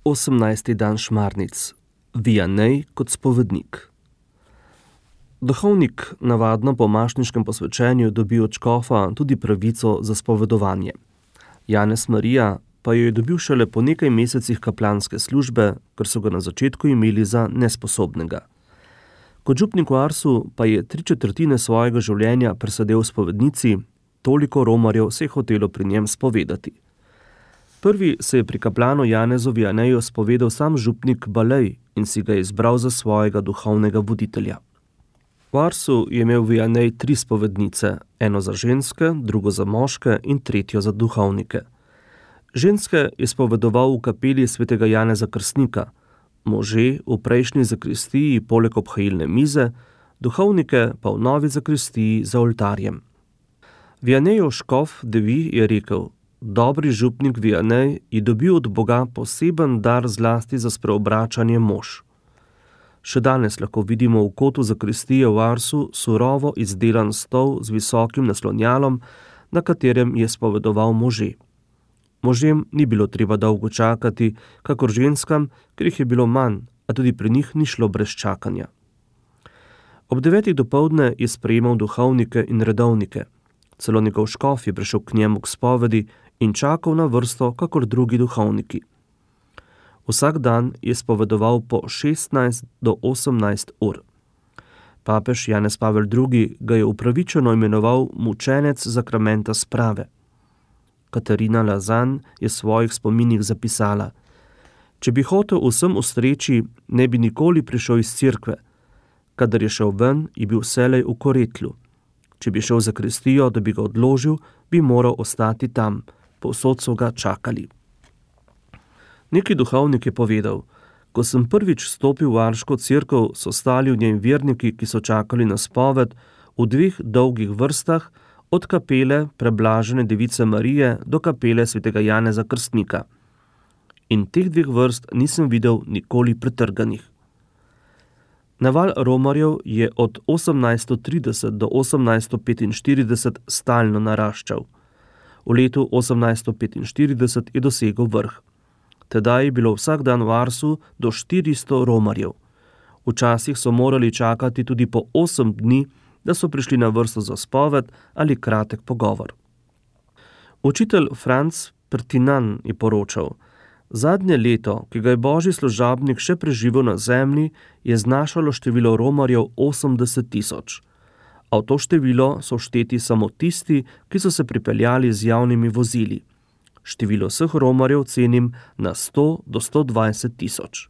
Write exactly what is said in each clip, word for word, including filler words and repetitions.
osemnajsti dan šmarnic. Vianney kot spovednik. Duhovnik navadno po mašniškem posvečenju dobi od škofa tudi pravico za spovedovanje. Janez Marija pa jo je dobil šele po nekaj mesecih kaplanske službe, ker so ga na začetku imeli za nesposobnega. Kot župnik v Arsu pa je tri četrtine svojega življenja presedel v spovednici, toliko romarjev se je hotelo pri njem spovedati. Prvi se je pri kaplanu Janezu Vianneyju spovedal sam župnik Balej in si ga izbral za svojega duhovnega voditelja. V Arsu je imel Vianney tri spovednice, eno za ženske, drugo za moške in tretjo za duhovnike. Ženske je spovedoval v kapeli svetega Janeza Krstnika, može v prejšnji zakristiji poleg obhajilne mize, duhovnike pa v novi zakristiji za oltarjem. Vianneyjev škof Devi je rekel: dobri župnik Vianney je dobil od Boga poseben dar zlasti za spreobračanje mož. Še danes lahko vidimo v kotu zakristije v Arsu surovo izdelan stol z visokim naslonjalom, na katerem je spovedoval može. Možem ni bilo treba dolgo čakati, kakor ženskam, ker jih je bilo manj, a tudi pri njih ni šlo brez čakanja. Ob devetih dopoldne je sprejemal duhovnike in redovnike. Celo njegov škof je prišel k njemu k spovedi in čakal na vrsto, kakor drugi duhovniki. Vsak dan je spovedoval po šestnajst do osemnajst ur. Papež Janez Pavel drugi. ga je upravičeno imenoval mučenec zakramenta sprave. Katarina Lazan je v svojih spominih zapisala: če bi hotel vsem ustreči, ne bi nikoli prišel iz cerkve. Kadar je šel ven, je bil vselej v koretlju. Če bi šel v zakristijo, da bi ga odložil, bi moral ostati tam. Povsod so ga čakali. Neki duhovnik je povedal: ko sem prvič stopil v Arško cerkev, so stali v njej verniki, ki so čakali na spoved v dveh dolgih vrstah, od kapele preblažene device Marije do kapele svetega Janeza Krstnika. In teh dveh vrst nisem videl nikoli pretrganih. Naval romarjev je od osemnajststo trideset do osemnajststo petinštirideset stalno naraščal. V letu osemnajststo petinštirideset je dosegel vrh. Tedaj je bilo vsak dan v Arsu do štiristo romarjev. Včasih so morali čakati tudi po osem dni, da so prišli na vrsto za spoved ali kratek pogovor. Učitelj Franc Pertinan je poročal: zadnje leto, ki ga je božji služabnik še preživel na zemlji, je znašalo število romarjev osemdeset tisoč. A v to število so šteti samo tisti, ki so se pripeljali z javnimi vozili. Število vseh romarjev cenim na sto do sto dvajset tisoč.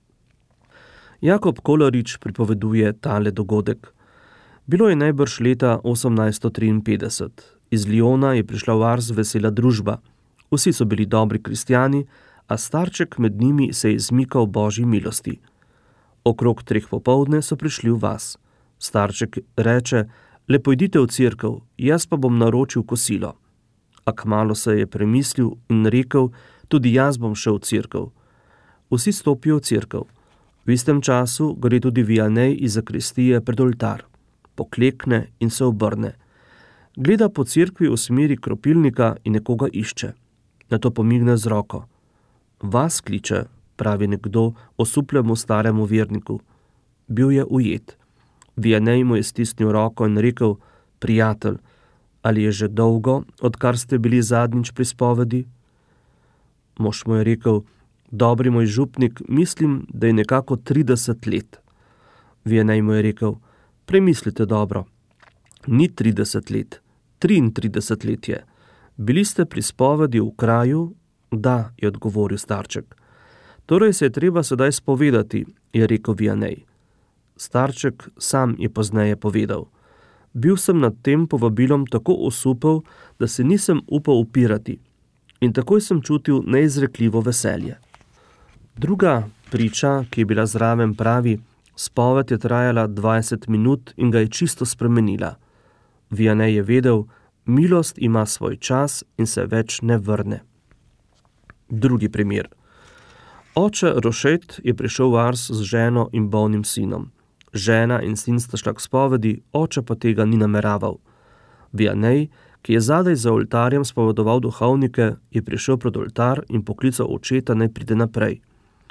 Jakob Kolarič pripoveduje tale dogodek. Bilo je najbrž leta osemnajststo triinpetdeset. Iz Lyona je prišla v Ars vesela družba. Vsi so bili dobri kristjani, a starček med njimi se je izmikal božji milosti. Okrog treh popoldne so prišli v vas. Starček reče: le pojdite v cerkev, jaz pa bom naročil kosilo. A kmalu se je premislil in rekel: tudi jaz bom šel v cerkev. Vsi stopijo v cerkev. V istem času gre tudi Vianney iz zakristije pred oltar. Poklekne in se obrne. Gleda po cerkvi v smeri kropilnika in nekoga išče. Nato pomigne z roko. Vas kliče, pravi nekdo osupljemu staremu verniku. Bil je ujet. Vianney mu je stisnil roko in rekel: prijatelj, ali je že dolgo, odkar ste bili zadnjič pri spovedi? Mož mu je rekel: dobri moj župnik, mislim, da je nekako trideset let. Vianney mu je rekel: premislite dobro. Ni trideset let, triintrideset let je. Bili ste pri spovedi v kraju? Da, je odgovoril starček. Torej se je treba sedaj spovedati, je rekel Vianney. Starček sam je pozneje povedal: bil sem nad tem povabilom tako osupel, da se nisem upal upirati in takoj sem čutil neizrekljivo veselje. Druga priča, ki je bila zraven, pravi: spoved je trajala dvajset minut in ga je čisto spremenila. Vianney je vedel, milost ima svoj čas in se več ne vrne. Drugi primer. Oče Rošet je prišel v Ars z ženo in bolnim sinom. Žena in sin sta šla k spovedi, oče pa tega ni nameraval. Vianney, ki je zadaj za oltarjem spovedoval duhovnike, je prišel pred oltar in poklical očeta, naj pride naprej.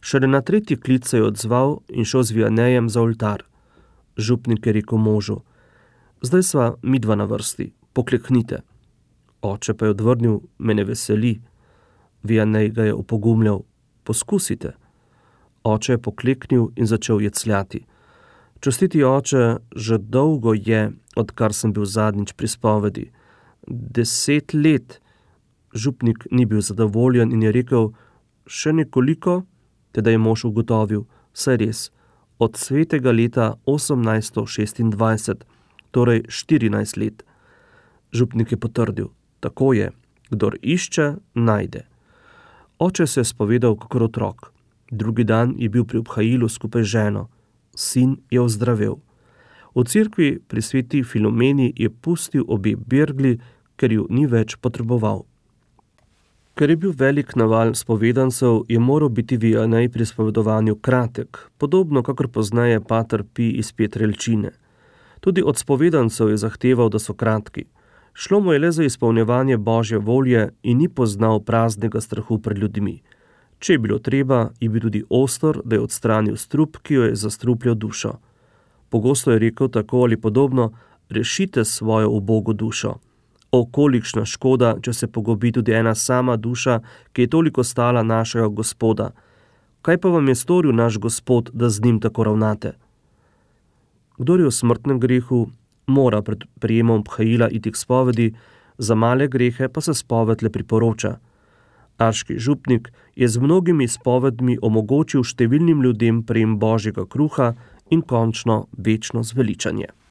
Šele na tretji klic se je odzval in šel z Vianejem za oltar. Župnik je rekel možu: zdaj sva midva na vrsti, pokleknite. Oče pa je odvrnil: me ne veseli. Vianej ga je opogumljal: poskusite. Oče je pokleknil in začel jecljati. Častiti oče, že dolgo je, odkar sem bil zadnjič pri spovedi. Deset let. Župnik ni bil zadovoljen in je rekel: še nekoliko? Teda je mož ugotovil: saj res, od svetega leta osemnajststo šestindvajset, torej štirinajst let. Župnik je potrdil: tako je, kdor išče, najde. Oče se je spovedal kakor otrok. Drugi dan je bil pri obhajilu skupaj z ženo. Sin je ozdravel. V cerkvi pri sveti Filomeni je pustil obe bergli, ker ju ni več potreboval. Ker je bil velik naval spovedancev, je moral biti Vianej pri spovedovanju kratek, podobno kakor pozneje pater Pi iz Pietrelcine. Tudi od spovedancev je zahteval, da so kratki. Šlo mu je le za izpolnjevanje Božje volje in ni poznal praznega strahu pred ljudmi. Če je bilo treba, je bil tudi ostor, da je odstranil strup, ki jo je zastrupljal dušo. Pogosto je rekel tako ali podobno: rešite svojo ubogo dušo. O, kolikšna škoda, če se pogobi tudi ena sama duša, ki je toliko stala našega Gospoda. Kaj pa vam je storil naš Gospod, da z njim tako ravnate? Kdor je v smrtnem grehu, mora pred prijemom obhajila iti k spovedi, za male grehe pa se spoved le priporoča. Arški župnik je z mnogimi spovedmi omogočil številnim ljudem prejem Božjega kruha in končno večno zveličanje.